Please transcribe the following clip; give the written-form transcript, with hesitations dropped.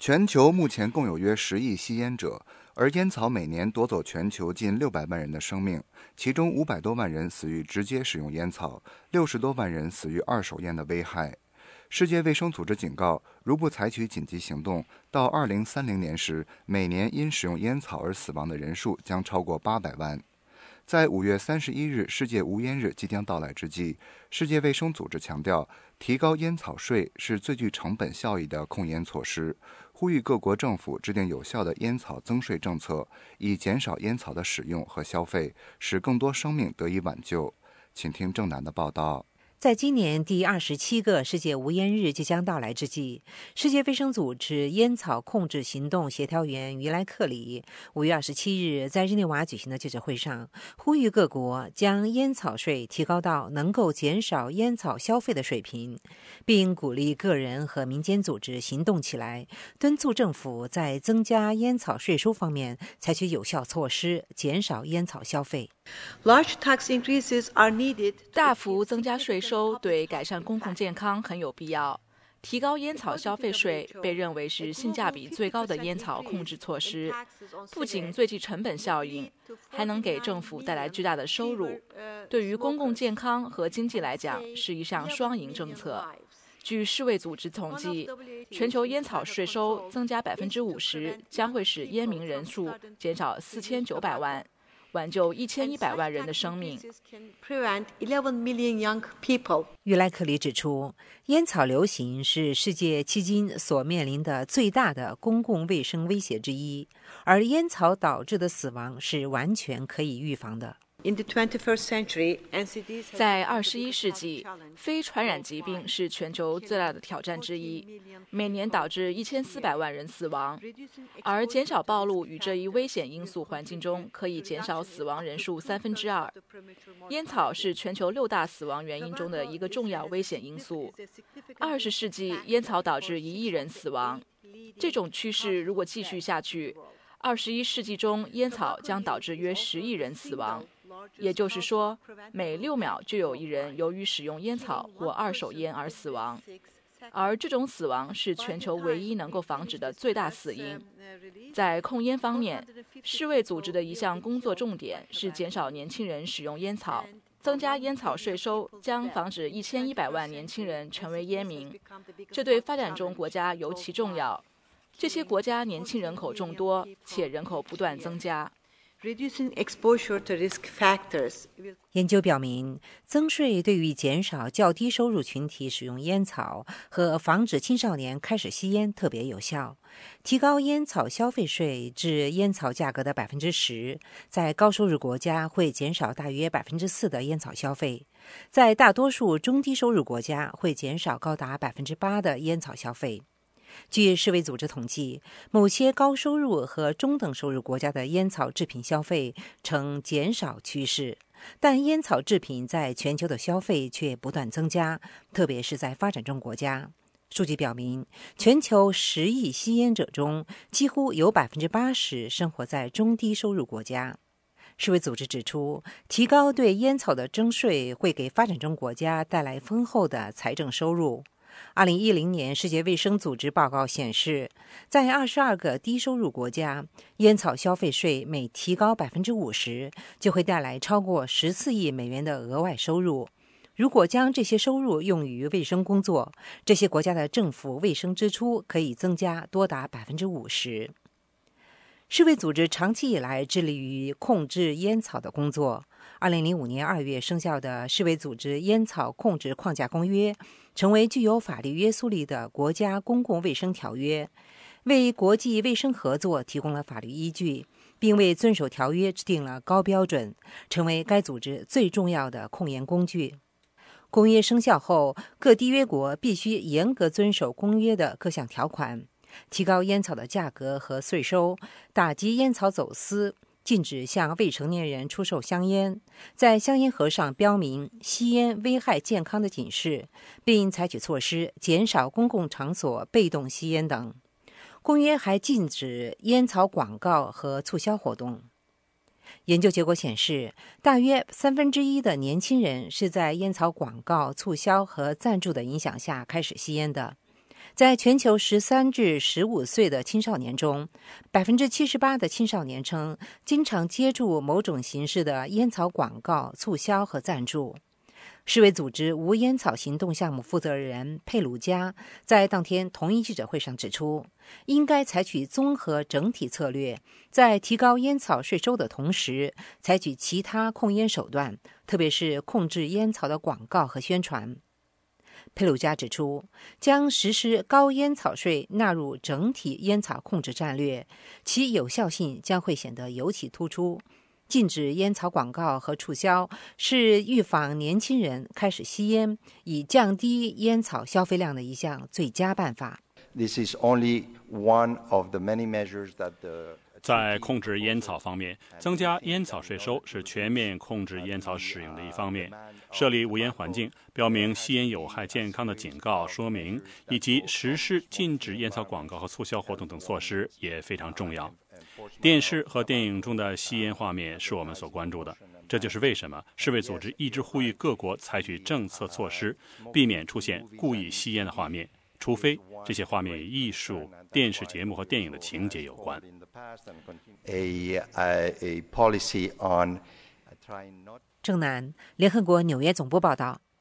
全球目前共有约10亿吸烟者，而烟草每年夺走全球近600万人的生命，其中500多万人死于直接使用烟草，60多万人死于二手烟的危害。世界卫生组织警告，如不采取紧急行动，到2030年时，每年因使用烟草而死亡的人数将超过800万。在5月31日世界无烟日即将到来之际，世界卫生组织强调，提高烟草税是最具成本效益的控烟措施，呼吁各国政府制定有效的烟草增税政策，以减少烟草的使用和消费，使更多生命得以挽救。请听郑楠的报道。 在今年第27个世界无烟日即将到来之际，世界卫生组织烟草控制行动协调员于莱克里5月27日在日内瓦举行的记者会上，呼吁各国将烟草税提高到能够减少烟草消费的水平，并鼓励个人和民间组织行动起来，敦促政府在增加烟草税收方面采取有效措施，减少烟草消费。 大幅增加税收对改善公共健康很有必要。提高烟草消费税被认为是性价比最高的烟草控制措施，不仅最具成本效应，还能给政府带来巨大的收入，对于公共健康和经济来讲是一项双赢政策。据世卫组织统计，全球烟草税收增加50%，将会使烟民人数减少4900万。挽救1100万人的生命。 于莱克里指出，烟草流行是世界迄今所面临的最大的公共卫生威胁之一，而烟草导致的死亡是完全可以预防的。 在21世纪，非传染疾病是全球最大的挑战之一，每年导致1400万人死亡。而减少暴露与这一危险因素环境中，可以减少死亡人数2/3。烟草是全球6大死亡原因中的一个重要危险因素。20世纪，烟草导致1亿人死亡。这种趋势如果继续下去，21世纪中烟草将导致约10亿人死亡。也就是说，每6秒就有1人由于使用烟草或二手烟而死亡，而这种死亡是全球唯一能够防止的最大死因。在控烟方面，世卫组织的一项工作重点是减少年轻人使用烟草，增加烟草税收将防止1100万年轻人成为烟民，这对发展中国家尤其重要。这些国家年轻人口众多，且人口不断增加。 研究表明，增税对于减少较低收入群体使用烟草和防止青少年开始吸烟特别有效。提高烟草消费税至烟草价格的10%，在高收入国家会减少大约4%的烟草消费，在大多数中低收入国家会减少高达8%的烟草消费。据世卫组织统计，某些高收入和中等收入国家的烟草制品消费呈减少趋势，但烟草制品在全球的消费却不断增加，特别是在发展中国家。数据表明，全球10亿吸烟者中，几乎有80%生活在中低收入国家。世卫组织指出，提高对烟草的征税会给发展中国家带来丰厚的财政收入。2010年世界卫生组织报告显示，在22个低收入国家，烟草消费税每提高50%，就会带来超过14亿美元的额外收入。如果将这些收入用于卫生工作，这些国家的政府卫生支出可以增加多达50%。世卫组织长期以来致力于控制烟草的工作。2005年2月生效的世卫组织烟草控制框架公约成为具有法律约束力的国家公共卫生条约，为国际卫生合作提供了法律依据，并为遵守条约制定了高标准，成为该组织最重要的控烟工具。公约生效后，各缔约国必须严格遵守公约的各项条款，提高烟草的价格和税收，打击烟草走私，禁止向未成年人出售香烟，在香烟盒上标明吸烟危害健康的警示，并采取措施减少公共场所被动吸烟等。公约还禁止烟草广告和促销活动。研究结果显示，大约1/3的年轻人是在烟草广告、促销和赞助的影响下开始吸烟的。 在全球13至15岁的青少年中，78%的青少年称经常接触某种形式的烟草广告、促销和赞助。世卫组织无烟草行动项目负责人佩鲁加在当天同一记者会上指出，应该采取综合整体策略，在提高烟草税收的同时，采取其他控烟手段，特别是控制烟草的广告和宣传。佩鲁加指出，将实施高烟草税纳入整体烟草控制战略，其有效性将会显得尤其突出。禁止烟草广告和促销是预防年轻人开始吸烟，以降低烟草消费量的一项最佳办法。 在控制烟草方面，增加烟草税收是全面控制烟草使用的一方面。设立无烟环境、标明吸烟有害健康的警告说明，以及实施禁止烟草广告和促销活动等措施也非常重要。电视和电影中的吸烟画面是我们所关注的，这就是为什么世卫组织一直呼吁各国采取政策措施，避免出现故意吸烟的画面，除非这些画面与艺术、电视节目和电影的情节有关。 郑楠，联合国纽约总部报道。